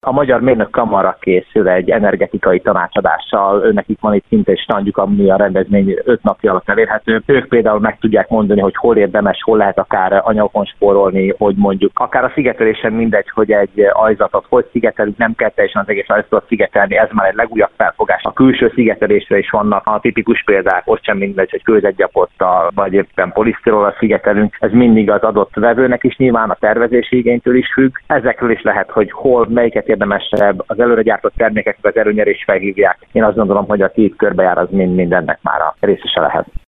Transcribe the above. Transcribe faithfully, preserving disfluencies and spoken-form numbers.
A Magyar Mérnök Kamara készül egy energetikai tanácsadással, őnekik van itt szinte egy standjuk, ami a rendezvény öt napja alatt elérhető. Ők például meg tudják mondani, hogy hol érdemes, hol lehet akár anyagokon spórolni, hogy mondjuk akár a szigetelésen mindegy, hogy egy ajzatot hogy szigetelünk, nem kell teljesen az egész ajzatot szigetelni, ez már egy legújabb felfogás. A külső szigetelésre is vannak a tipikus példák, ott sem mindegy, hogy kőzetgyapottal vagy éppen polisztirollal szigetelünk. Ez mindig az adott vevőnek is nyilván a tervezési igénytől is függ. Ezekről is lehet, hogy hol, melyiket érdemesebb, az előre gyártott termékeknek az erőnyerés felhívják. Én azt gondolom, hogy a tíz körbejár az mind mindennek már a részese lehet.